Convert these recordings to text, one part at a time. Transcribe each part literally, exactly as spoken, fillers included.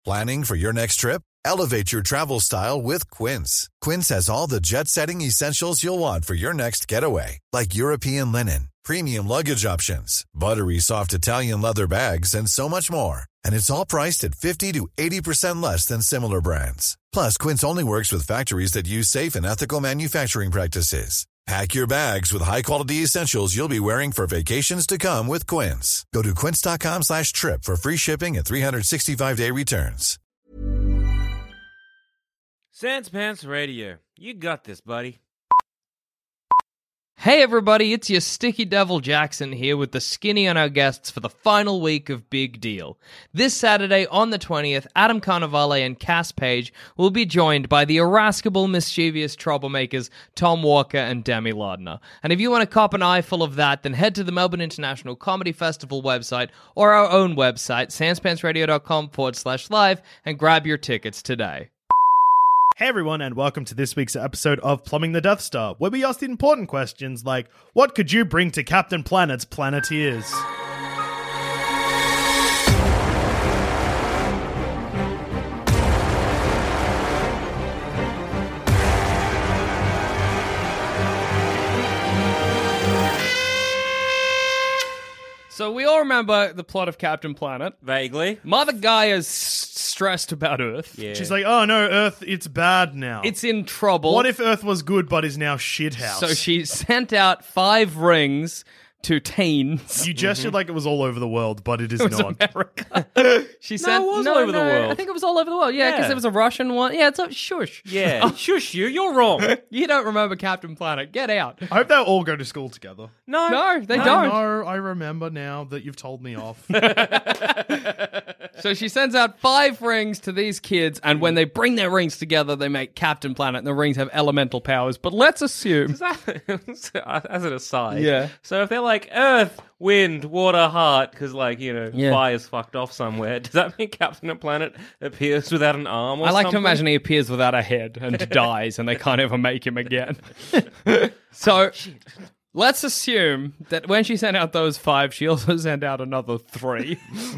Planning for your next trip? Elevate your travel style with Quince. Quince has all the jet-setting essentials you'll want for your next getaway, like European linen, premium luggage options, buttery soft Italian leather bags, and so much more. And it's all priced at fifty to eighty percent less than similar brands. Plus, Quince only works with factories that use safe and ethical manufacturing practices. Pack your bags with high-quality essentials you'll be wearing for vacations to come with Quince. Go to quince.com slash trip for free shipping and three sixty-five day returns. Sans Pants Radio. You got this, buddy. Hey everybody, it's your Sticky Devil Jackson here with the skinny on our guests for the final week of Big Deal. This Saturday on the twentieth, Adam Carnivale and Cass Page will be joined by the irascible, mischievous troublemakers Tom Walker and Demi Lardner. And if you want to cop an eyeful of that, then head to the Melbourne International Comedy Festival website or our own website, sanspantsradio.com forward slash live, and grab your tickets today. Hey everyone, and welcome to this week's episode of Plumbing the Death Star, where we ask the important questions like, what could you bring to Captain Planet's Planeteers? So we all remember the plot of Captain Planet. Vaguely. Mother Gaia's stressed about Earth. Yeah. She's like, oh no, Earth, it's bad now. It's in trouble. What if Earth was good but is now shithouse? So she sent out five rings to teens. You gestured like it was all over the world, but it is It was not. America. She sent it was all over the world. I think it was all over the world. Yeah, because Yeah. there was a Russian one. Yeah, it's a shush. Yeah. Oh, Shush you, you're wrong. you don't remember Captain Planet. Get out. I hope they all go to school together. No. No, they I don't. know, I remember now that you've told me off. So she sends out five rings to these kids, and when they bring their rings together, they make Captain Planet, and the rings have elemental powers. But let's assume... As an aside. Yeah. So if they're like Earth, Wind, Water, Heart, because like, you know, Yeah. fire's fucked off somewhere, does that mean Captain Planet appears without an arm or I like something? to imagine he appears without a head and dies, and they can't ever make him again. So... Let's assume that when she sent out those five, she also sent out another three.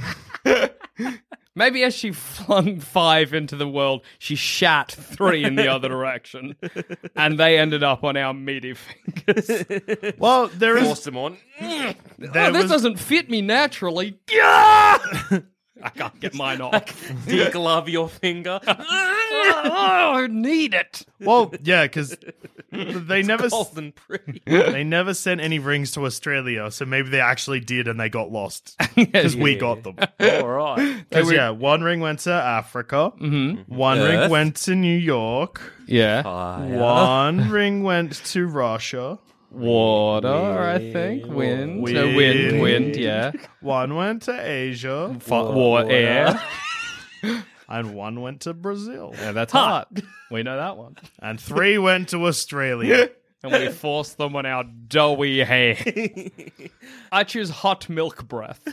Maybe as she flung five into the world, she shat three in the other direction. And they ended up on our meaty fingers. Well, there is... Force them on. There Oh, this was- doesn't fit me naturally. I can't get mine off. Deglove your finger. Oh, I need it. Well, yeah, because they never... Cold and pretty. They never sent any rings to Australia, so maybe they actually did and they got lost. Because we got them. All right. Because, yeah, one ring went to Africa, mm-hmm. one ring Earth. went to New York, Yeah. one ring went to Russia, Water, I think. Wind. No, wind, Wind. wind, yeah. one went to Asia, F- war, air. and one went to Brazil. Yeah, that's hot. We know that one. And three went to Australia. And we forced them on our doughy hair. I choose hot milk breath.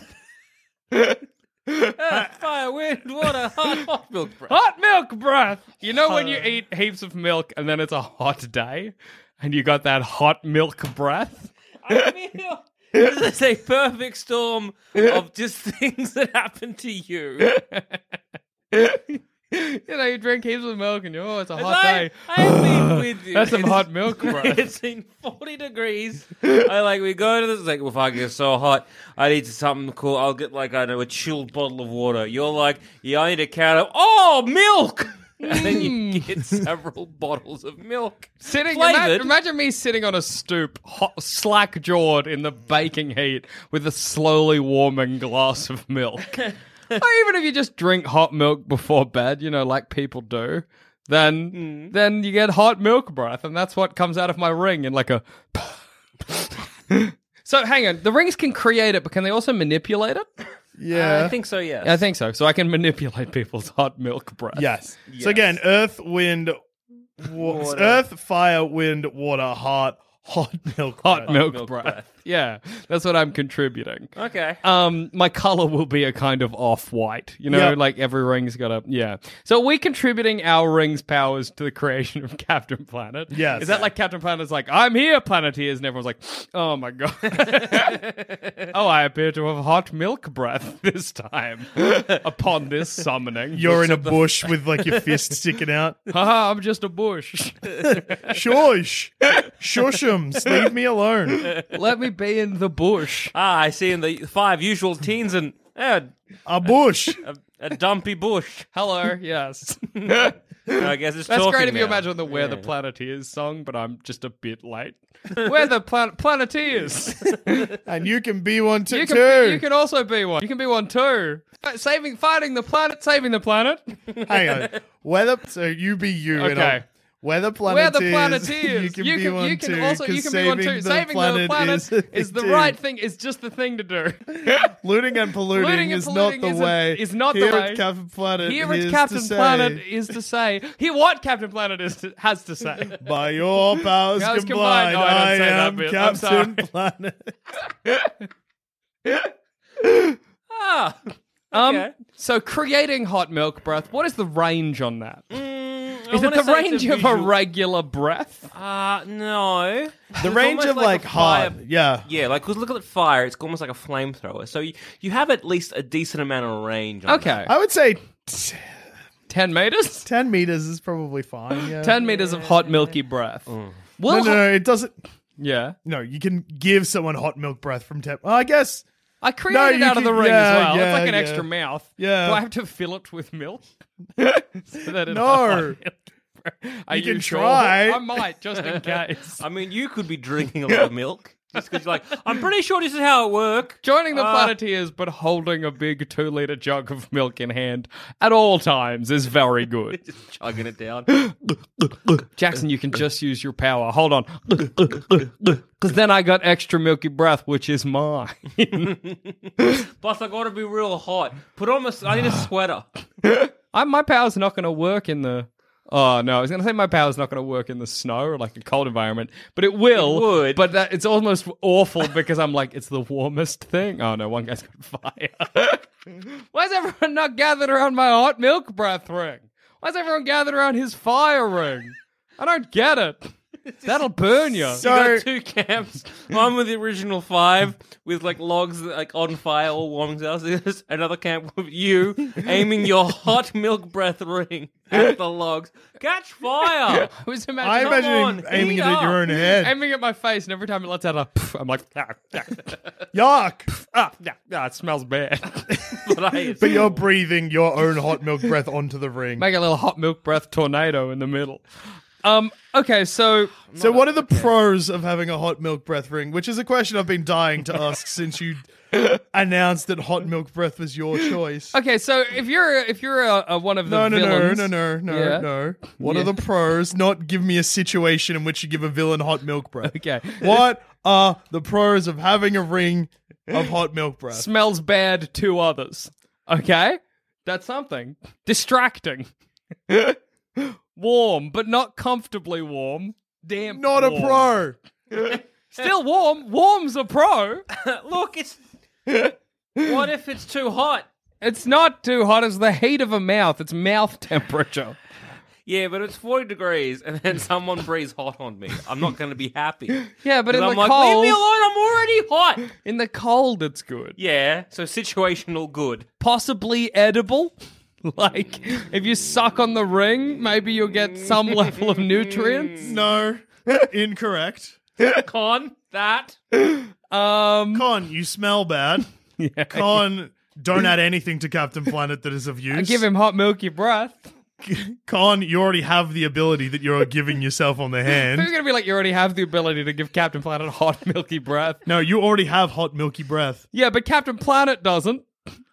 Earth, fire, wind, water, hot, hot milk breath. Hot milk breath! You know when you eat heaps of milk and then it's a hot day? And you got that hot milk breath? I feel this is a perfect storm of just things that happen to you. You know, you drink heaps of milk and you oh, it's a hot I, day. I've been with you. That's some It's- hot milk breath. It's been forty degrees. I like, we go to this, it's like, well, fuck, it's so hot. I need something cool. I'll get, like, I don't know, a chilled bottle of water. You're like, yeah, I need a can of, oh, milk! And then you get several bottles of milk. Sitting, Flavoured. imagine, imagine me sitting on a stoop, hot, slack-jawed in the baking heat with a slowly warming glass of milk. Or even if you just drink hot milk before bed, you know, like people do, then Mm. then you get hot milk breath, and that's what comes out of my ring in like a... So hang on, the rings can create it, but can they also manipulate it? Yeah. I think so, yes. I think so. So I can manipulate people's hot milk breath. Yes. So again, earth, wind, wa- Water. earth, fire, wind, water, heart, hot milk. Hot breath. milk, milk breath. breath. Yeah, that's what I'm contributing. Okay. Um, my color will be a kind of off-white. You know, Yep. like every ring's got a yeah. So are we contributing our rings' powers to the creation of Captain Planet? Yes. Is that like Captain Planet's like, I'm here, Planeteers, and everyone's like, oh my god. Oh, I appear to have hot milk breath this time upon this summoning. You're in a bush with like your fist sticking out. Haha, I'm just a bush. Shush. Shushums. Leave me alone. Let me be in the bush. Ah, I see in the five usual teens and uh, A bush. a, a dumpy bush. Hello, yes. I guess it's That's talking great if you now. imagine the Where the Yeah. Planeteers song, but I'm just a bit late. Where the plan- Planeteers. And you can be one too. You can, too. you can also be one. You can be one too. Saving, fighting the planet, saving the planet. Hang on. Weather. So you be you. and Okay. I'll- Weather Where the planeteers. Planeteers. You can you be can, one you can too. also you 'cause can be one too. saving Saving the planet is, a is the thing. right thing. Is just the thing to do. Looting and polluting Looting and is polluting not the isn't- way. is not the Here way. At Captain Planet. Here is at Captain to say, Planet is to say. Hear what Captain Planet is to, has to say. By your powers Powers combined, combined. No, I don't I say that am bit. I'm Captain sorry. Planet. Ah. Um. Okay. So creating hot milk breath. What is the range on that? Mm, I Is it wanna the say it's range a of a visual- regular breath? Uh, no. The It's range almost of like, a fire- hard. Yeah. Yeah, like, because look at the fire, it's almost like a flamethrower. So you, you have at least a decent amount of range on Okay. I would say t- Ten meters? ten meters is probably fine. Yeah. Ten meters of hot milky breath. Mm. Well, No, no, no. It doesn't. yeah. No, you can give someone hot milk breath from ten. Oh, I guess. I created No, it you out of the can- ring yeah, as well. yeah, it's like an yeah. extra mouth. Yeah. Do I have to fill it with milk? So that it No. Are You can sure? try. I might, just in case. I mean, you could be drinking a lot of milk. Just because you're like, I'm pretty sure this is how it works. Joining the Uh, Planeteers, but holding a big two-liter jug of milk in hand at all times is very good. Just chugging it down. Jackson, you can just use your power. Hold on. Because then I got extra milky breath, which is mine. Plus, I gotta be real hot. Put on my, I need a sweater. I, my power's not going to work in the... Oh, no, I was going to say my power's not going to work in the snow or like a cold environment, but it will. It would. But that, it's almost awful because I'm like, it's the warmest thing. Oh, no, one guy's got fire. Why is everyone not gathered around my hot milk breath ring? Why is everyone gathered around his fire ring? I don't get it. That'll burn you. You So- got two camps. One with the original five, with like logs like on fire, all warming themselves. Another camp with you aiming your hot milk breath ring at the logs. Catch fire! I was I imagining imagine on, him aiming heat it at your up. own head. aiming at my face, and every time it lets out a pff, I'm like, ah, ah, Yuck. ah, yeah, yeah, it smells bad. But, I, But you're breathing your own hot milk breath onto the ring. Make a little hot milk breath tornado in the middle. Um. Okay, so So, what are the pros of having a hot milk breath ring? Which is a question I've been dying to ask since you announced that hot milk breath was your choice. okay, so if you're if you're a, a one of the No, no, no, villains, no, no, no, Yeah. no. What Yeah. are the pros? Not give me a situation in which you give a villain hot milk breath. Okay. What are the pros of having a ring of hot milk breath? smells bad to others. Okay, that's something distracting. Warm, but not comfortably warm. Damn, Not a warm. pro. Still warm. Warm's a pro. look, it's. What if it's too hot? It's not too hot as the heat of a mouth. It's mouth temperature. Yeah, but it's forty degrees, and then someone breathes hot on me. I'm not going to be happy. Yeah, but in 'Cause the I'm like, cold, leave me alone. I'm already hot. in the cold, it's good. Yeah, so situational good. Possibly edible. Like, if you suck on the ring, maybe you'll get some level of nutrients. No. Incorrect. Con that. Um, Con, you smell bad. yeah. Con, don't add anything to Captain Planet that is of use. I give him hot milky breath. Con, you already have the ability that you're giving yourself on the Who's hand. gonna be like, you already have the ability to give Captain Planet hot milky breath? No, you already have hot milky breath. Yeah, but Captain Planet doesn't.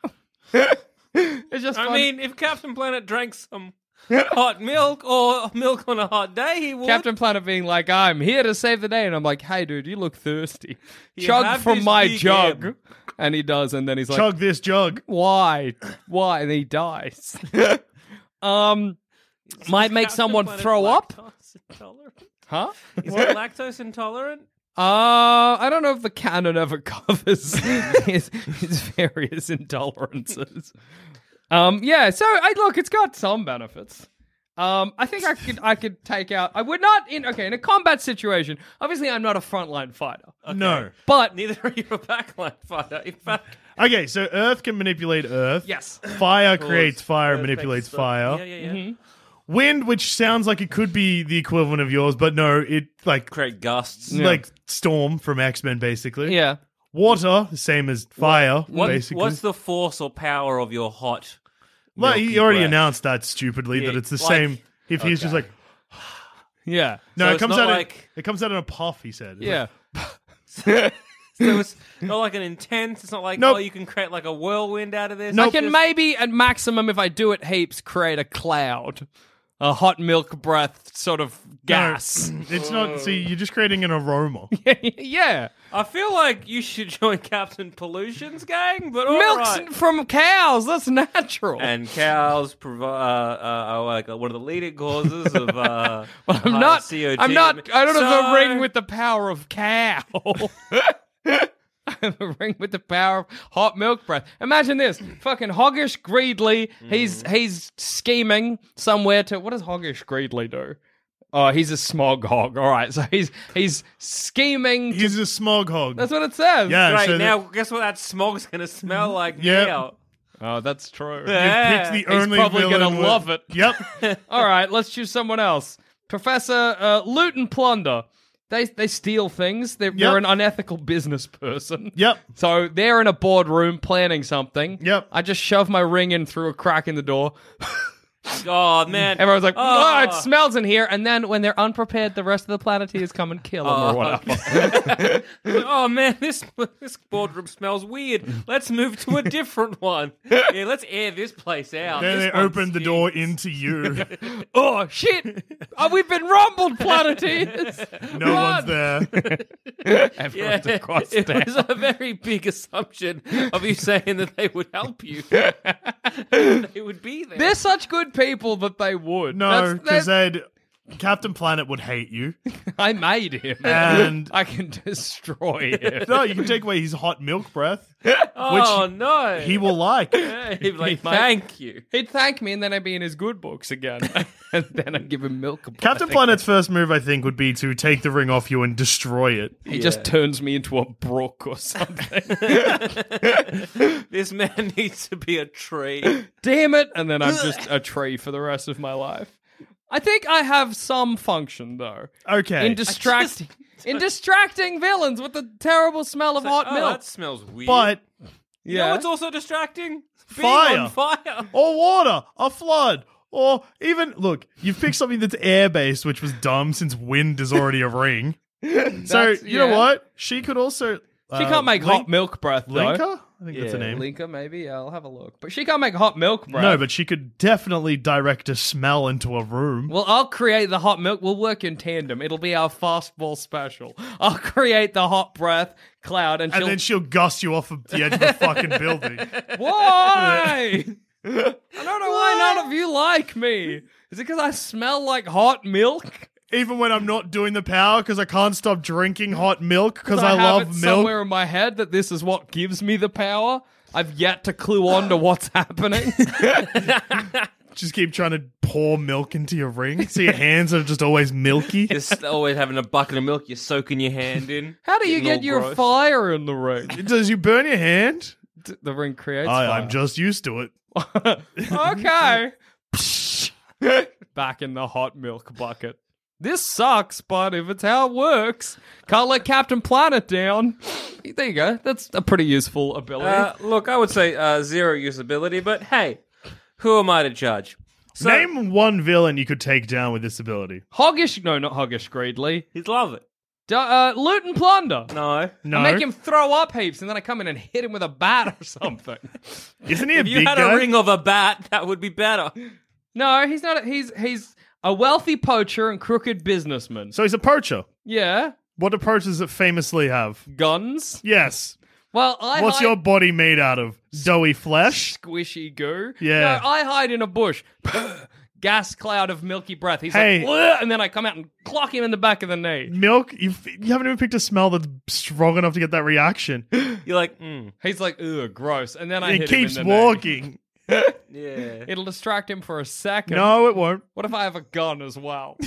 It's just I fun. mean, if Captain Planet drank some hot milk or milk on a hot day, he would. Captain Planet being like, I'm here to save the day. And I'm like, hey, dude, you look thirsty. You Chug have from this my big jug. M. And he does. And then he's like, Chug this jug. why? Why? And he dies. um, might make Captain someone Planet throw up. lactose intolerant? Huh? Is he lactose intolerant? Uh, I don't know if the canon ever covers his, his various intolerances. Um, yeah, so I look, it's got some benefits. Um, I think I could I could take out. I would not in okay in a combat situation. Obviously, I'm not a frontline fighter, No. but Neither are you a backline fighter. In fact, Okay, so Earth can manipulate Earth. yes, Fire creates fire, Earth manipulates makes stuff. fire. Yeah, yeah, yeah. Wind, which sounds like it could be the equivalent of yours, but no, it like Create gusts. like Storm from X-Men, basically. yeah. Water, the same as fire, What, basically. what's the force or power of your hot? well, milky he already breath? announced that stupidly Yeah, that it's the like- same. If he's just like, Yeah, no, So it it's comes not out. like- in, it comes out in a puff. He said. It's yeah. So it's not like an intense. It's not like Nope. oh, you can create like a whirlwind out of this. Nope. I can Just- maybe, at maximum, if I do it heaps, create a cloud, a hot milk breath sort of No, gas. it's not. See, you're just creating an aroma. Yeah, I feel like you should join Captain Pollution's gang, but all milk's right. from cows. That's natural. And cows provi- uh, uh, are like one of the leading causes of. Uh, Well, I'm high not. C O two. I'm not. I don't have So- a ring with the power of cow. I have a ring with the power of hot milk breath. Imagine this: fucking Hoggish Greedley. He's he's scheming somewhere to. What does Hoggish Greedley do? Oh, he's a smog hog. All right, so he's he's scheming. to- He's a smog hog. that's what it says. yeah. Right so now, guess what that smog's gonna smell like Yeah. now? Oh, that's true. Yeah. Picked the He's only probably villain gonna with- love it. Yep. All right, let's choose someone else. Professor uh, Loot and Plunder. They they steal things. They're, Yep. they're an unethical business person. Yep. So they're in a boardroom planning something. Yep. I just shove my ring in through a crack in the door. Oh man! Everyone's like, oh. oh, it smells in here. And then when they're unprepared, the rest of the Planeteers come and kill them Oh, or whatever. oh man, this this boardroom smells weird. Let's move to a different one. Yeah, let's air this place out. Then This they one open the stinks. door into you. Oh, shit. Oh, we've been rumbled, Planeteers. No Run. one's there. Yeah, Everyone's across it town. was a very big assumption of you saying that they would help you. They would be there. They're such good people that they would. No, That's- because that's- they'd Captain Planet would hate you. I made him. And- I can destroy him. No, you can take away his hot milk breath, oh which no, he will like. Yeah, he'd be like, might- thank you. He'd thank me, and then I'd be in his good books again. And then I'd give him milk. Captain Planet's first move, I think, would be to take the ring off you and destroy it. He just turns me into a brook or something. This man needs to be a tree. Damn it! And then I'm just a tree for the rest of my life. I think I have some function though Okay. in distracting in distracting villains with the terrible smell of hot Oh, milk. that smells weird. but you know what's also distracting? Being Fire. on fire. or water, a flood, or even look, you've picked something that's air based, which was dumb since wind is already a ring. So That's- you know yeah. what? She could also. She can't make hot milk breath though. Linka? I think that's the Yeah. name. Linka, maybe. Yeah, I'll have a look. But she can't make hot milk breath. No, but she could definitely direct a smell into a room. Well, I'll create the hot milk. We'll work in tandem. It'll be our fastball special. I'll create the hot breath cloud, and, And she'll. then she'll gust you off of the edge of the fucking building. Why? I don't know why none of you like me. Is it because I smell like hot milk? Even when I'm not doing the power because I can't stop drinking hot milk because I, have love it milk. somewhere in my head that this is what gives me the power. I've yet to clue on to what's happening. Just keep trying to pour milk into your ring. So your hands are just always milky. Just always having a bucket of milk you're soaking your hand in. How do you Getting get all your gross. fire in the ring? Does you burn your hand? D- The ring creates I, fire. I'm just used to it. Okay. Back in the hot milk bucket. This sucks, but if it's how it works, can't let Captain Planet down. There you go. That's a pretty useful ability. Uh, look, I would say uh, zero usability, but hey, who am I to judge? So, Name one villain you could take down with this ability. Hoggish, no, not Hoggish Greedley. he'd love it. D- uh, loot and plunder. No. No. I make him throw up heaps, and then I come in and hit him with a bat or something. Isn't he a If you big had guy? a ring of a bat, that would be better. No, he's not. A, he's he's a wealthy poacher and crooked businessman. So he's a poacher. Yeah, What do poachers that famously have? guns. Yes. Well, I What's hide your body made out of? Doughy flesh? squishy goo. Yeah. No, I hide in a bush. gas cloud of milky breath. He's Hey. like, "Ugh," and then I come out and clock him in the back of the knee. Milk, you've, you haven't even picked a smell that's strong enough to get that reaction. You're like, mm, He's like, ugh, gross. And then I It hit keeps him in the knee. walking. yeah. It'll distract him for a second. No, it won't. What if I have a gun as well?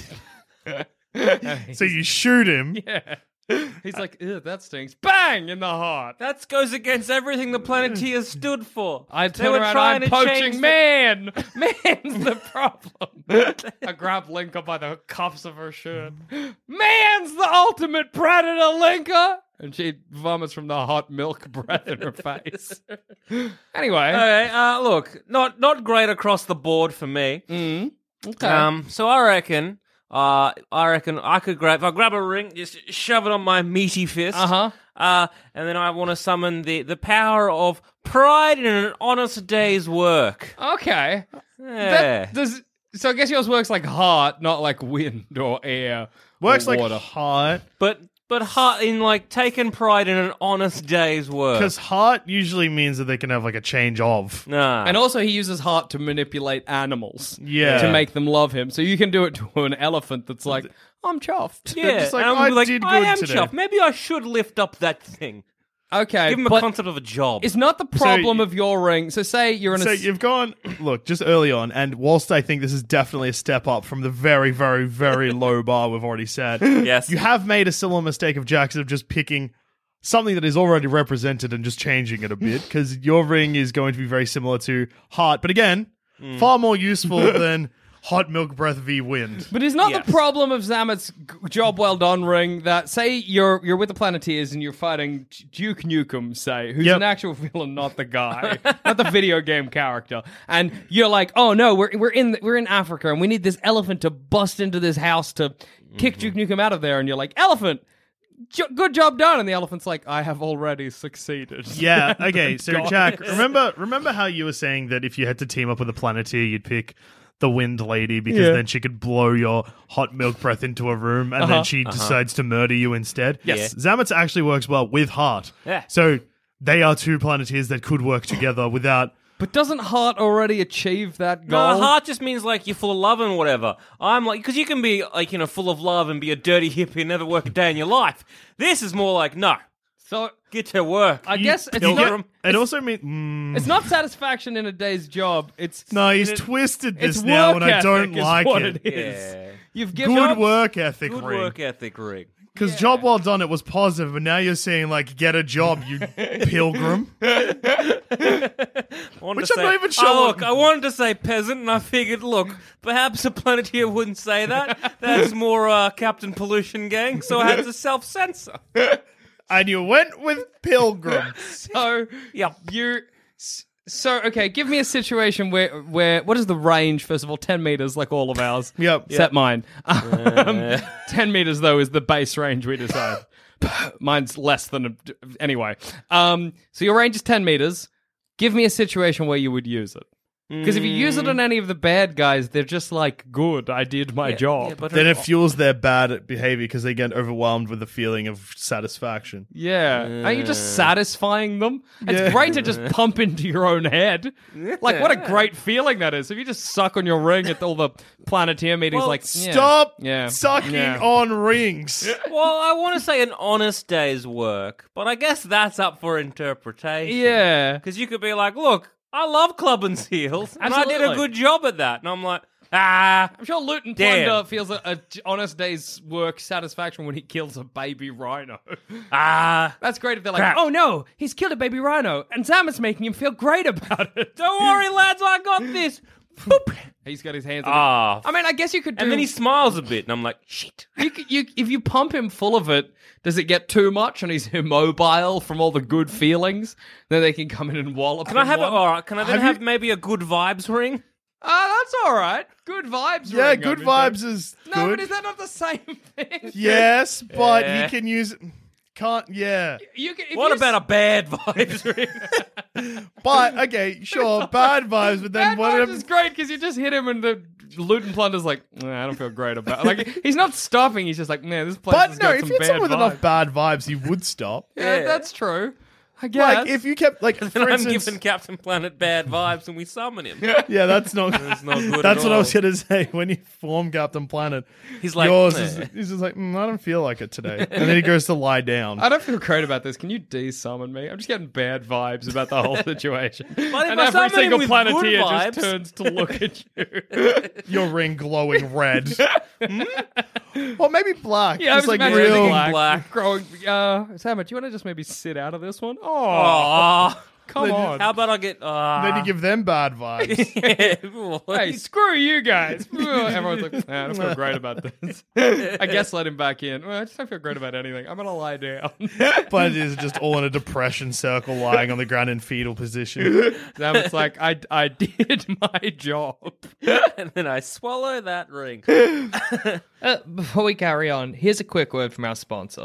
So you shoot him. Yeah. He's like, ew, that stings. Bang! In the heart. That goes against everything the Planeteers stood for. I They turn were around, trying I'm to poaching change the- man! Man's the problem. I grab Linka by the cuffs of her shirt. Man's the ultimate predator, Linka! And she vomits from the hot milk breath in her face. Anyway. Okay, uh, look, not not great across the board for me. Mm, okay. Um, so I reckon, uh, I reckon I could grab, if I grab a ring, just shove it on my meaty fist. Uh-huh. Uh, and then I want to summon the, the power of pride in an honest day's work. Okay. Yeah. That does, so I guess yours works like heart, not like wind or air. Works or like water. heart. but but heart in like taking pride in an honest day's work. Because heart usually means that they can have like a change of. Nah. And also, he uses heart to manipulate animals. Yeah. To make them love him. So you can do it to an elephant that's like, I'm chuffed. yeah, just like, and I'm I like, did I good am today. chuffed. Maybe I should lift up that thing. Okay. Give him a but concept of a job. it's not the problem So- of your ring. So say you're in So a. you've gone, look, just early on, and whilst I think this is definitely a step up from the very, very, very low bar we've already said, Yes. you have made a similar mistake of Jackson of just picking something that is already represented and just changing it a bit, because your ring is going to be very similar to heart, but again, far more useful than hot milk breath v wind. But it's not Yes. the problem of Zamet's g- job well done ring that, say, you're you're with the Planeteers and you're fighting Duke Nukem, say, who's Yep. an actual villain, not the guy, not the video game character, and you're like, oh no, we're we're in we're in Africa and we need this elephant to bust into this house to kick Duke Nukem out of there, and you're like, elephant, jo- good job done, and the elephant's like, I have already succeeded. Yeah, okay, so God. Jack, remember remember how you were saying that if you had to team up with a Planeteer, you'd pick the Wind Lady because Yeah. then she could blow your hot milk breath into a room and Uh-huh. then she decides to murder you instead. Yes. Zamet's actually works well with heart. Yeah. So they are two Planeteers that could work together without... But doesn't Heart already achieve that goal? No, heart just means like you're full of love and whatever. I'm like, because you can be like, you know, full of love and be a dirty hippie and never work a day in your life. This is more like, no, So get to work. I guess it's pilgrim. not, It also means... Mm, it's not satisfaction in a day's job. It's no, he's it- twisted this it's now work and I don't ethic is like what it. it is. Yeah. You've given Good up- work ethic, Good Ring. work ethic, Rick. Because job well done, it was positive, but now you're saying, like, get a job, you pilgrim. I wanted Which to I'm say, not even sure Oh, what- look, I wanted to say peasant, and I figured, look, perhaps a Planeteer wouldn't say that. That's more uh, Captain Pollution Gang, so I had to self-censor. And you went with pilgrim. So Yep. you. So okay, give me a situation where where what is the range? First of all, ten meters, like all of ours. Yep. Set mine. Um, ten meters though is the base range we decide. Mine's less than a, anyway. Um, so your range is ten meters. Give me a situation where you would use it. Because if you use it on any of the bad guys, they're just like, good, I did my job. Yeah, but Then it fuels their bad behavior because they get overwhelmed with the feeling of satisfaction. Yeah. Aren't you just satisfying them? It's great to just pump into your own head. Like, what a great feeling that is. If you just suck on your ring at all the Planeteer meetings, Well, like, yeah. Stop Yeah. sucking Yeah. on rings. Well, I want to say an honest day's work, but I guess that's up for interpretation. Yeah. Because you could be like, look, I love club and seals, and I did a Absolutely. good job at that. And I'm like, ah. I'm sure Loot and Damn. Plunder feels a, a honest day's work satisfaction when he kills a baby rhino. Ah. That's great if they're like, Crap. oh no, he's killed a baby rhino, and Zamet's making him feel great about it. Don't worry, lads, I got this. Boop. He's got his hands on Ah. it. I mean, I guess you could do... And then he smiles a bit, and I'm like, shit. You, c- you, if you pump him full of it, does it get too much and he's immobile from all the good feelings? Then they can come in and wallop Can I him have it? one? All right. Can I then Have have, you- maybe a good vibes ring? Ah, that's all right. Good vibes. Yeah, ring, good I'm vibes into. is No, good. but is that not the same thing? Yes, but Yeah. he can use... Can't... Yeah. You can, if What you about s- a bad vibes ring? But, okay, sure, bad vibes, but then Bad what... vibes is great because you just hit him and the Loot and Plunder's like, nah, I don't feel great about it. Like, he's not stopping. He's just like, man, this place has But no, got if some you hit bad someone with vibes. enough bad vibes, he would stop. Yeah, Yeah. that's true. I guess. Like, if you kept, like, And for I'm instance... giving Captain Planet bad vibes and we summon him. Yeah, that's not... That's not good That's at what I all. was going to say. When you form Captain Planet, He's like, yours "Meh." is... He's just like, mm, I don't feel like it today. And then he goes to lie down. I don't feel great about this. Can you de-summon me? I'm just getting bad vibes about the whole situation. But if and I every summon him single with planeteer good just vibes- turns to look at you. Your ring glowing red. Or maybe black. Yeah, I just was like imagining real... black. black. Growing, uh, Sam, do you want to just maybe sit out of this one? Oh, Aw. come on. How about I get... Uh, Then you give them bad vibes. Hey, screw you guys. Everyone's like, nah, I don't feel great about this. I guess let him back in. Well, I just don't feel great about anything. I'm going to lie down. But it is just all in a depression circle, lying on the ground in fetal position. Sam, it's like, I, I did my job. and then I swallow that ring. Uh, before we carry on, here's a quick word from our sponsor.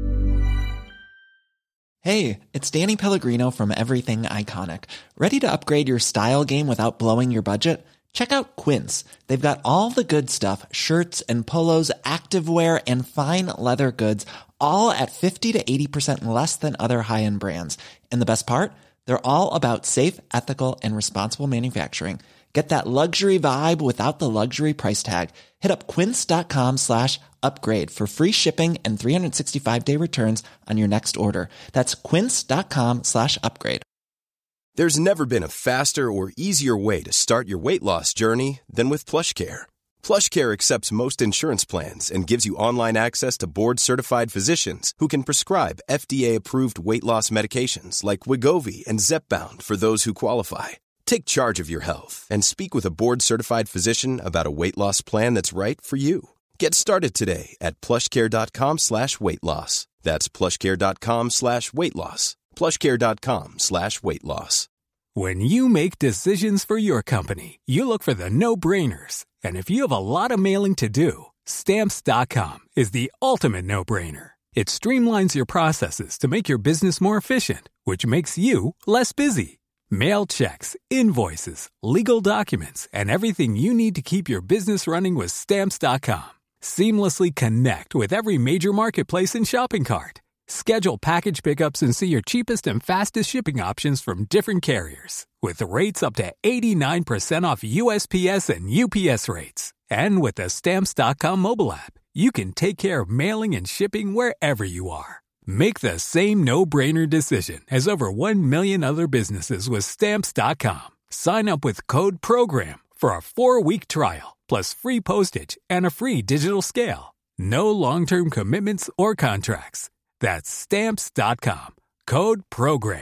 Hey, it's Danny Pellegrino from Everything Iconic. Ready to upgrade your style game without blowing your budget? Check out Quince. They've got all the good stuff, shirts and polos, activewear, and fine leather goods, all at fifty to eighty percent less than other high-end brands. And the best part? They're all about safe, ethical, and responsible manufacturing. Get that luxury vibe without the luxury price tag. Hit up quince.com slash upgrade for free shipping and three sixty-five day returns on your next order. That's quince.com slash upgrade. There's never been a faster or easier way to start your weight loss journey than with PlushCare. PlushCare accepts most insurance plans and gives you online access to board-certified physicians who can prescribe F D A-approved weight loss medications like Wegovy and Zepbound for those who qualify. Take charge of your health and speak with a board-certified physician about a weight loss plan that's right for you. Get started today at plushcare.com slash weight loss. That's plushcare.com slash weight loss. plushcare.com slash weight loss. When you make decisions for your company, you look for the no-brainers. And if you have a lot of mailing to do, Stamps dot com is the ultimate no-brainer. It streamlines your processes to make your business more efficient, which makes you less busy. Mail checks, invoices, legal documents, and everything you need to keep your business running with Stamps dot com. Seamlessly connect with every major marketplace and shopping cart. Schedule package pickups and see your cheapest and fastest shipping options from different carriers. With rates up to eighty-nine percent off U S P S and U P S rates. And with the Stamps dot com mobile app, you can take care of mailing and shipping wherever you are. Make the same no-brainer decision as over one million other businesses with Stamps dot com. Sign up with code PROGRAM for a four-week trial, plus free postage and a free digital scale. No long-term commitments or contracts. That's Stamps dot com. Code PROGRAM.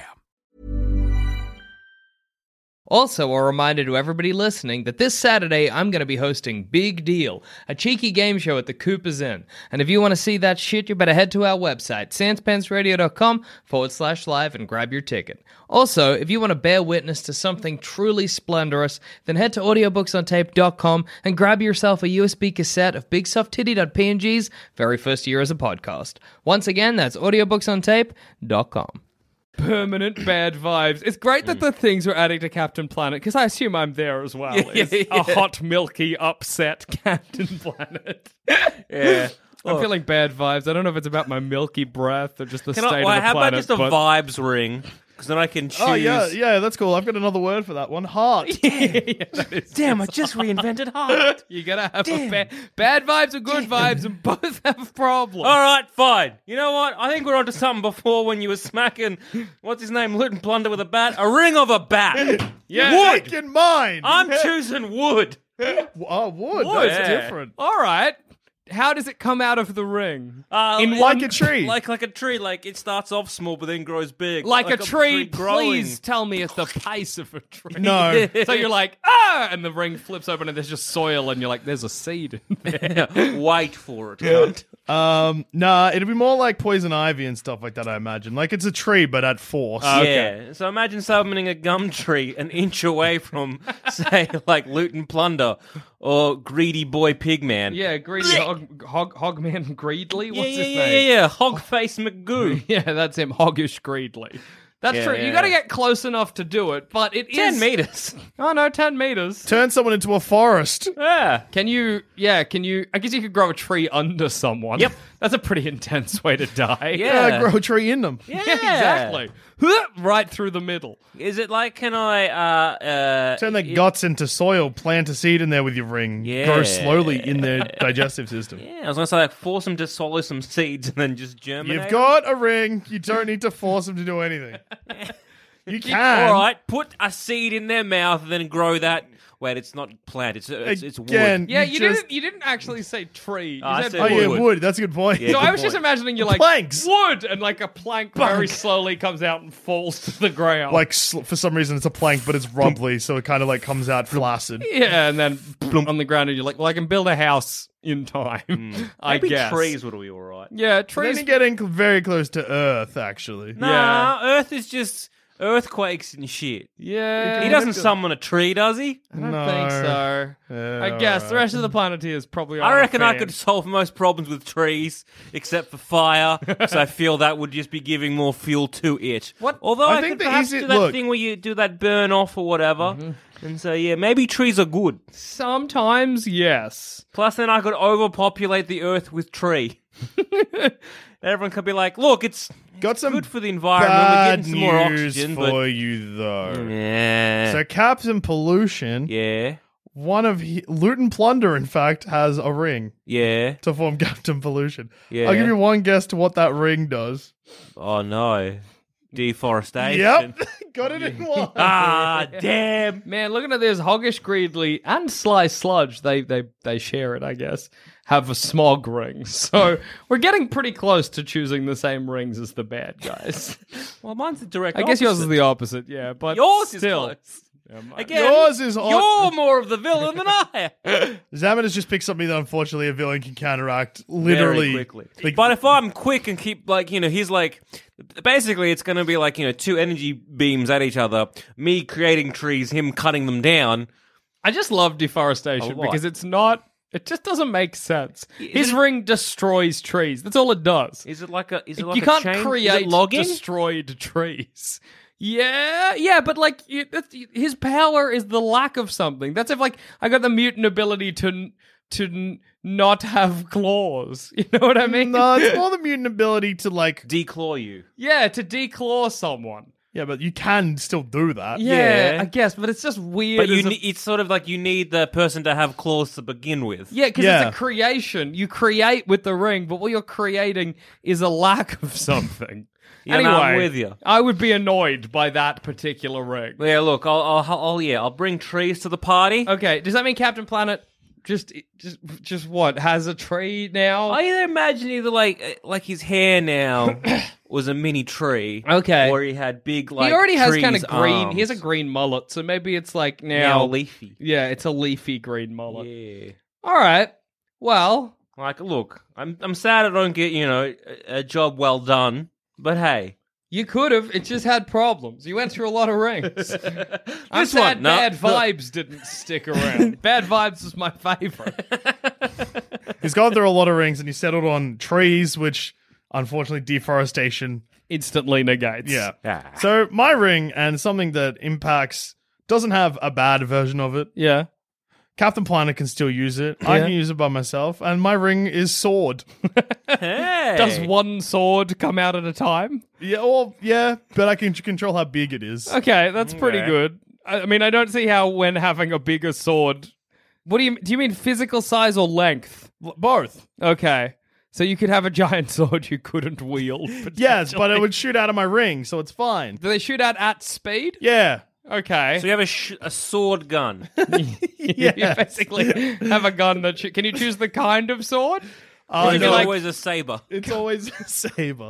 Also, a reminder to everybody listening that this Saturday I'm going to be hosting Big Deal, a cheeky game show at the Cooper's Inn. And if you want to see that shit, you better head to our website, sanspantsradio.com forward slash live and grab your ticket. Also, if you want to bear witness to something truly splendorous, then head to audiobooks on tape dot com and grab yourself a U S B cassette of big soft titty dot p n g's very first year as a podcast. Once again, that's audiobooks on tape dot com. Permanent bad vibes. It's great that the things we're adding to Captain Planet, because I assume I'm there as well, Yeah, is yeah, a yeah. hot, milky, upset Captain Planet. Yeah. I'm feeling bad vibes. I don't know if it's about my milky breath or just the Can state I, well, of the how planet. about just a but- vibes ring? Because then I can choose. Oh, yeah, yeah, that's cool. I've got another word for that one. Heart. Yeah, that is- Damn, I just reinvented heart. You gotta have a ba- bad vibes and good vibes, and both have problems. All right, fine. You know what? I think we're onto something before when you were smacking, what's his name, Loot and Plunder with a bat? A ring of a bat. Yeah. Wood. In mind. I'm choosing wood. Oh, wood. Wood. That's Yeah. different. All right. How does it come out of the ring? Uh, In it- Like a tree. Like like a tree. Like it starts off small but then grows big. Like, a tree, growing. please tell me it's the pace of a tree. No. So you're like, ah, and the ring flips open and there's just soil and you're like, there's a seed in there. Wait for it. cunt. Um, nah, it'd be more like poison ivy and stuff like that, I imagine. Like it's a tree, but at force. Yeah. So imagine summoning a gum tree an inch away from, say, like Loot and Plunder or Greedy Boy Pigman. Yeah, greedy hog, hog, hogman Greedley. Yeah, What's yeah, his yeah, name? yeah, yeah. Hogface McGoo. Yeah, that's him, Hoggish Greedley. That's Yeah, true. yeah, You got to yeah. get close enough to do it, but it is Ten meters. Oh no, ten meters. Turn someone into a forest. Yeah. Can you? Yeah, can you? I guess you could grow a tree under someone. Yep. That's a pretty intense way to die. Yeah. Uh, grow a tree in them. Yeah, Yeah, exactly. Right through the middle. Is it like, can I, uh, uh... Turn their it- guts into soil, plant a seed in there with your ring, Yeah. grow slowly in their digestive system. Yeah, I was going to say, like, force them to swallow some seeds and then just germinate. You've got a ring. You don't need to force them to do anything. You can. All right, put a seed in their mouth and then grow that. Wait, it's not plant. It's it's, it's Again, wood. Yeah, You you, just- didn't. You didn't actually say tree. You I said said Oh, yeah, wood. wood. That's a good point. Yeah. So good I was just point. imagining you like Planks. wood, and like a plank very slowly comes out and falls to the ground. Like, sl- for some reason, it's a plank, but it's rubbly, so it kind of like comes out flaccid. yeah, and then on the ground, and you're like, well, I can build a house in time. I Maybe guess trees would be all right. Yeah, Then trees. you're getting cl- very close to Earth, actually. Nah, Earth is just earthquakes and shit. yeah, He doesn't summon a tree, does he? I don't No. think so. Yeah, I guess the alright. rest of the planet here is probably. I on a reckon I fan. could solve most problems with trees, except for fire, because I feel that would just be giving more fuel to it. What? Although I I, think could the perhaps easy- do that look- thing where you do that burn off or whatever. Mm-hmm. And so, yeah, maybe trees are good. Sometimes, yes. Plus, then I could overpopulate the earth with tree. Everyone could be like, look, it's Got some good for the environment. We're bad getting some more news oxygen. for But... you, though. Yeah. So, Captain Pollution, yeah. one of he- Loot and Plunder, in fact, has a ring Yeah. to form Captain Pollution. Yeah. I'll give you one guess to what that ring does. Oh, no. Deforestation. Yep, got it in one. Ah, damn. Man, looking at this, Hoggish Greedley and Sly Sludge, they they they share it, I guess, have a smog ring. So we're getting pretty close to choosing the same rings as the bad guys. Well, mine's the direct I guess yours is opposite. the opposite, yeah. But Yours still, is close. Yeah, mine- Again, Yours is on- You're more of the villain than I am. Zaman has just picked something that unfortunately a villain can counteract literally Very quickly. Like, But if I'm quick and keep, like, you know, he's like, basically it's going to be like, you know, two energy beams at each other, me creating trees, him cutting them down. I just love deforestation A lot. because it's not. It just doesn't make sense. His it- ring destroys trees. That's all it does. Is it like a, is it like you a can't chain? Is it create logging? destroyed trees. Yeah, yeah, but like you, that's, his power is the lack of something. That's if like I got the mutant ability to n- to n- not have claws. You know what I mean? no, it's more the mutant ability to like. Declaw you. Yeah, to declaw someone. Yeah, but you can still do that. Yeah, Yeah. I guess, but it's just weird. But you as a- ne- it's sort of like you need the person to have claws to begin with. Yeah, because Yeah. it's a creation. You create with the ring, but what you're creating is a lack of something. Yeah, anyway, no, I'm with you. I would be annoyed by that particular ring. Yeah, look, I'll, I'll, I'll, yeah, I'll bring trees to the party. Okay, does that mean Captain Planet just, just, just what has a tree now? I either imagine either like, uh, like his hair now was a mini tree, Okay. or he had big like. he already has kind of trees' green. He has a arms. green mullet, so maybe it's like now now. leafy. Yeah, it's a leafy green mullet. Yeah. All right. Well, Like, look, I'm I'm sad I don't get you know a, a job well done, but hey, you could have. It just had problems. You went through a lot of rings. I'm This sad one, no. Bad Vibes didn't stick around. Bad Vibes was my favorite. He's gone through a lot of rings and he settled on trees, which unfortunately deforestation. Instantly negates. Yeah. Ah. So my ring and something that impacts doesn't have a bad version of it. Yeah. Captain Planet can still use it. I Yeah. can use it by myself, and my ring is sword. Hey, Does one sword come out at a time? yeah, well, yeah, but I can control how big it is. Okay, that's pretty Okay. good. I I mean, I don't see how when having a bigger sword. What do you do? You mean physical size or length? L- Both. Okay, so you could have a giant sword you couldn't wield. Yes, but it potentially. would shoot out of my ring, so it's fine. Do they shoot out at speed? Yeah. Okay. So you have a sh- a sword gun. You basically have a gun that sh- can you choose the kind of sword? Oh, It's no, like- always a saber. it's always a saber.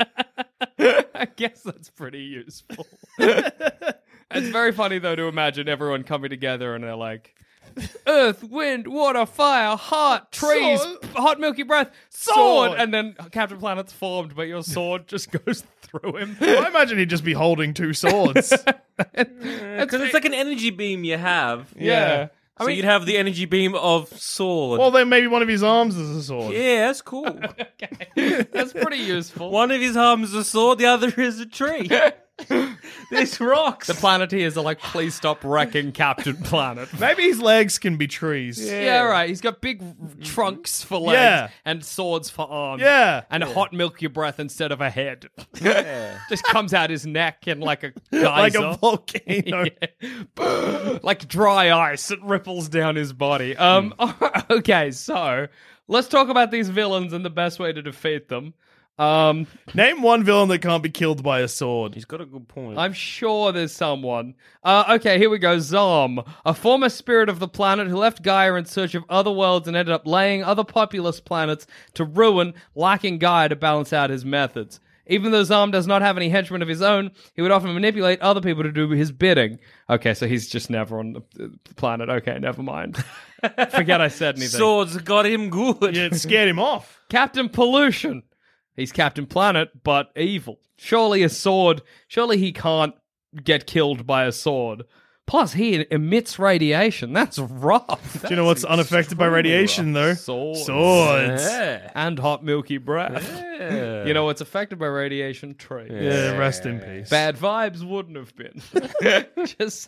I guess that's pretty useful. It's very funny though to imagine everyone coming together and they're like, Earth, wind, water, fire, heart, trees, Sword. p- hot milky breath, sword! Sword. And then Captain Planet's formed, but your sword just goes through him. I imagine he'd just be holding two swords. Because it's like an energy beam you have. Yeah. I so mean, you'd have the energy beam of sword. Well, then maybe one of his arms is a sword. yeah, that's cool. that's pretty useful. One of his arms is a sword, the other is a tree. This rocks. The Planeteers are like, please stop wrecking Captain Planet. Maybe his legs can be trees. Yeah, right. He's got big trunks for legs Yeah. and swords for arms. Yeah. And hot milk your breath instead of a head. Just comes out his neck in like a geyser. Like a volcano. Yeah. Like dry ice. It ripples down his body. Um. Okay, so let's talk about these villains and the best way to defeat them. Um, Name one villain that can't be killed by a sword. He's got a good point. I'm sure there's someone. Uh, okay, here we go. Zom, a former spirit of the planet who left Gaia in search of other worlds and ended up laying other populous planets to ruin, lacking Gaia to balance out his methods. Even though Zom does not have any henchmen of his own, he would often manipulate other people to do his bidding. Okay, so he's just never on the planet. Okay, never mind. Forget I said anything. Swords got him good. Yeah, it scared him off. Captain Pollution. He's Captain Planet, but evil. Surely a sword. Surely he can't get killed by a sword. Plus, he emits radiation. That's rough. Do you know what's unaffected by radiation, though? Swords. Swords. Yeah. And hot milky breath. Yeah. You know what's affected by radiation? Trees. Yeah, rest in peace. Bad vibes wouldn't have been. Just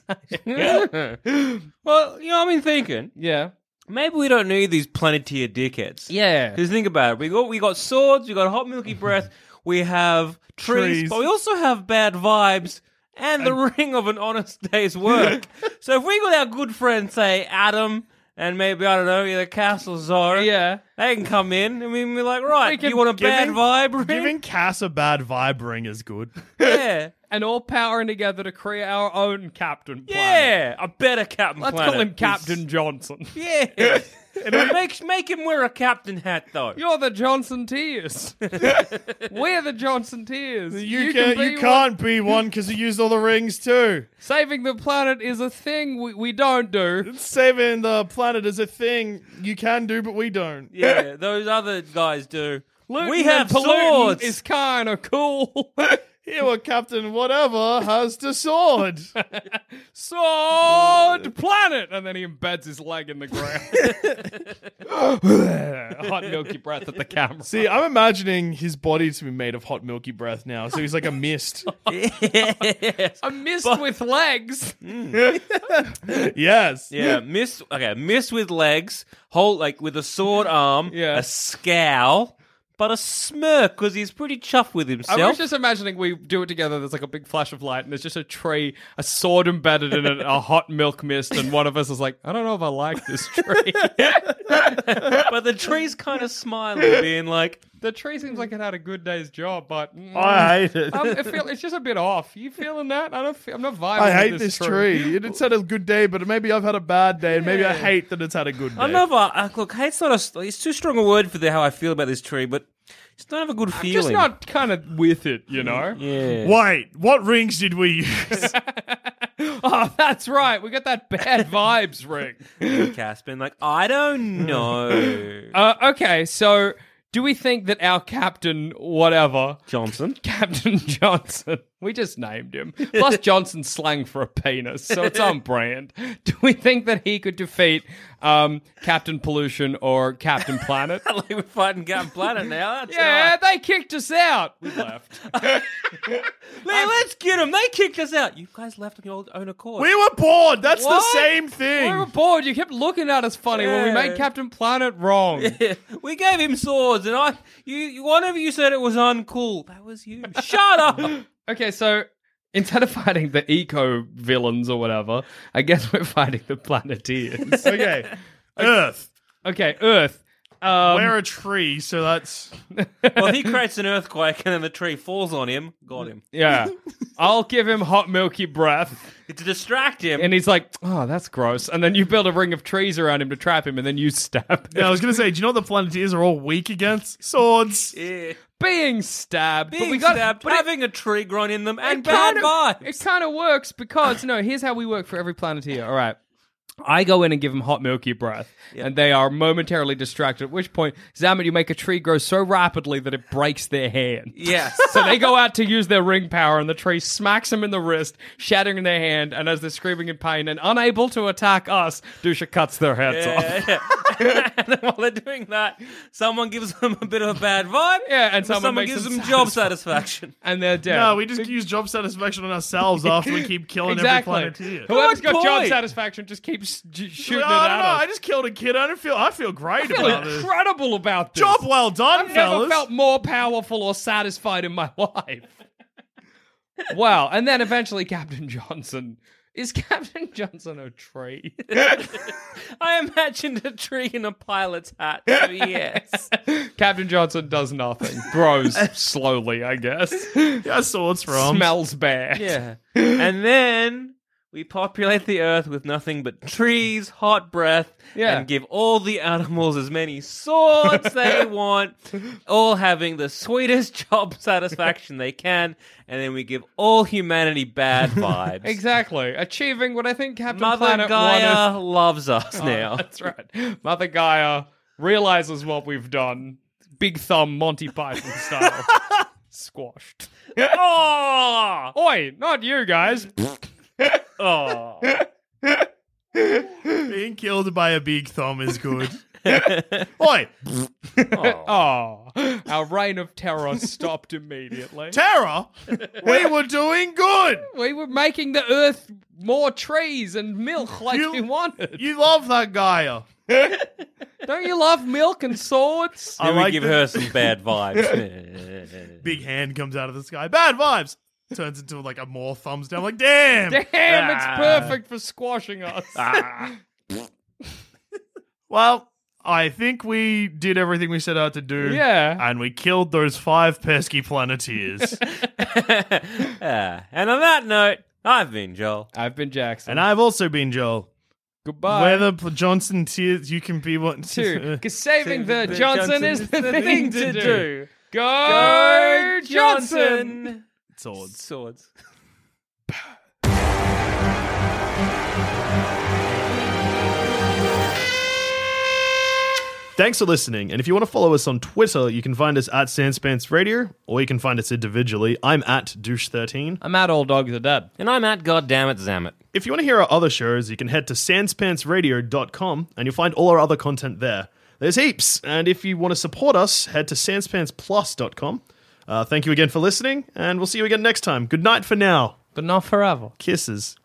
saying. Well, you know, I've been thinking, Yeah. maybe we don't need these Planeteer dickheads. Yeah. Because think about it. We got we got swords, we got hot milky breath, we have trees, Trees. but we also have bad vibes and the ring of an honest day's work. So if we got our good friend, say, Adam, and maybe, I don't know, either Cass or Zora, Yeah. they can come in and we can be like, right, We can you want a give bad him- vibe ring? Giving Cass a bad vibe ring is good. Yeah. And all powering together to create our own Captain Planet. Yeah, a better Captain Let's Planet. call him Captain Johnson. Yeah. make, make him wear a captain hat, though. You're the Johnson Tears. We're the Johnson Tears. You, can can, you be can't be one because you used all the rings too. one. Saving the planet is a thing we, we don't do. Saving the planet is a thing you can do, but we don't. Yeah, those other guys do. Looting we have and polluting swords. is kind of cool. Here, what Captain Whatever has the sword. Sword planet, and then he embeds his leg in the ground. Hot milky breath at the camera. See, I'm imagining his body to be made of hot milky breath now, so he's like a mist. A mist with legs. Yes. Yeah, mist. Okay, mist with legs, whole like with a sword arm, Yeah. a scowl, but a smirk because he's pretty chuffed with I himself. was just imagining we do it together. There's like a big flash of light, and there's just a tree, a sword embedded in a, a hot milk mist, and one of us is like, I don't know if I like this tree. but the tree's kind of smiling, being like, The tree seems like it had a good day's job, but mm, I hate it. um, it feel, it's just a bit off. You feeling that? I don't. Feel, I'm not vibing. I with hate this, this tree. It's had a good day, but maybe I've had a bad day, and maybe I Yeah. hate that it's had a good day. I don't know if I, uh, look, hate's not a, it's too strong a word for the, how I feel about this tree, but just don't have a good I'm feeling. just not kind of with it, you know. Yeah. Wait, what rings did we use? Oh, that's right. We got that bad vibes ring. Cass been like, I don't know. Uh, okay, so do we think that our captain, whatever, Johnson. Captain Johnson, we just named him, plus Johnson's slang for a penis, so it's on brand. Do we think that he could defeat um, Captain Pollution or Captain Planet? like we're fighting Captain Planet now. That's Yeah, all they kicked us out. We left. right. Hey, let's get them. They kicked us out. You guys left on your own accord. We were bored. That's What? the same thing. We were bored. You kept looking at us funny when we Yeah. made Captain Planet wrong. we gave him swords, and I, you, you- one of you said it was uncool. That was you. Shut up. Okay, so instead of fighting the eco villains or whatever, I guess we're fighting the Planeteers. Okay. Earth. Okay, Earth. Um, We're a tree, so that's... Well, if he creates an earthquake and then the tree falls on him, got him. yeah, I'll give him hot milky breath, To distract him. and he's like, "Oh, that's gross." And then you build a ring of trees around him to trap him, and then you stab him. Yeah, I was going to say, do you know what the Planeteers are all weak against? Swords. yeah. Being stabbed, Being but we got stabbed, but it- having a tree grown in them, and it bad kinda- vibes. It kind of works because no. Here's how we work for every Planeteer. All right. I go in and give them hot milky breath, and they are momentarily distracted, at which point, Zamet, you make a tree grow so rapidly that it breaks their hand. Yes. So they go out to use their ring power, and the tree smacks them in the wrist, shattering their hand, and as they're screaming in pain and unable to attack us, Dusha cuts their heads off. Yeah, yeah. And then while they're doing that, someone gives them a bit of a bad vibe. Yeah, and but someone someone makes gives them them job satisfaction. And they're dead. No, we just use job satisfaction on ourselves after we keep killing exactly. every planeteer. Whoever's Good got job point. satisfaction just keeps j- shooting I it don't at know. us. I just killed a kid. I don't feel. I feel great I feel about this. incredible about this. Job well done, I've fellas. never felt more powerful or satisfied in my life. Wow. And then eventually Captain Johnson. Is Captain Johnson a tree? I imagined a tree in a pilot's hat, so yes. Captain Johnson does nothing. Grows slowly, I guess. Yeah, swords from. Smells bad. Yeah. And then we populate the earth with nothing but trees, hot breath, Yeah. and give all the animals as many swords they want, all having the sweetest job satisfaction they can, and then we give all humanity bad vibes. Exactly. Achieving what I think Captain Mother Planet Gaia wanted. loves us Oh, now. that's right. Mother Gaia realizes what we've done. Big thumb Monty Python style. Squashed. Oh! Oi, not you guys. Oh! Being killed by a big thumb is good. Oi! Oh, our reign of terror stopped immediately. Terror? We were doing good! We were making the earth more trees and milk like You- we wanted. You love that Gaia. Don't you love milk and swords? I Then we like give the- her some bad vibes. Big hand comes out of the sky. Bad vibes! Turns into like a more thumbs down. Like, damn! Damn, Ah. it's perfect for squashing us. Well, I think we did everything we set out to do. Yeah. And we killed those five pesky planeteers. Ah, and on that note, I've been Joel. I've been Jackson. And I've also been Joel. Goodbye. Whether P- Johnson tears, you can be what? Two. Because saving the The Johnson, Johnson is is the the thing thing to to do. do. Go, Go, Johnson! Johnson! Swords. Swords. Thanks for listening. And if you want to follow us on Twitter, you can find us at Sanspants Radio, or you can find us individually. I'm at douche thirteen. I'm at All Dogs Are Dead. And I'm at Goddammit Zammit. If you want to hear our other shows, you can head to sanspantsradio dot com and you'll find all our other content there. There's heaps. And if you want to support us, head to sanspantsplus dot com. Uh, thank you again for listening, and we'll see you again next time. Good night for now. But not forever. Kisses.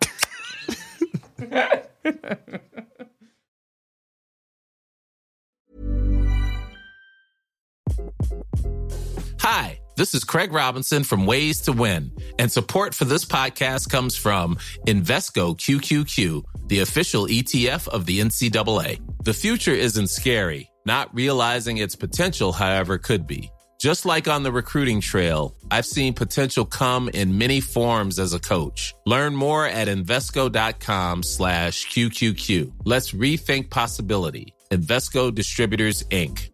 Hi, this is Craig Robinson from Ways to Win, and support for this podcast comes from Invesco Q Q Q, the official E T F of the N C double A. The future isn't scary. Not realizing its potential, however, could be. Just like on the recruiting trail, I've seen potential come in many forms as a coach. Learn more at Invesco.com slash QQQ. Let's rethink possibility. Invesco Distributors, Incorporated.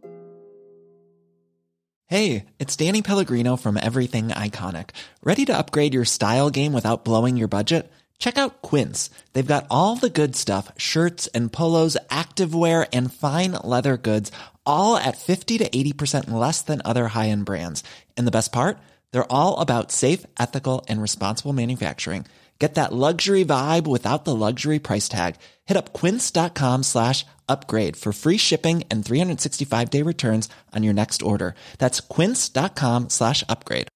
Hey, it's Danny Pellegrino from Everything Iconic. Ready to upgrade your style game without blowing your budget? Check out Quince. They've got all the good stuff, shirts and polos, activewear, and fine leather goods, all at fifty to eighty percent less than other high-end brands. And the best part? They're all about safe, ethical, and responsible manufacturing. Get that luxury vibe without the luxury price tag. Hit up quince.com slash upgrade for free shipping and three sixty-five day returns on your next order. That's quince.com slash upgrade.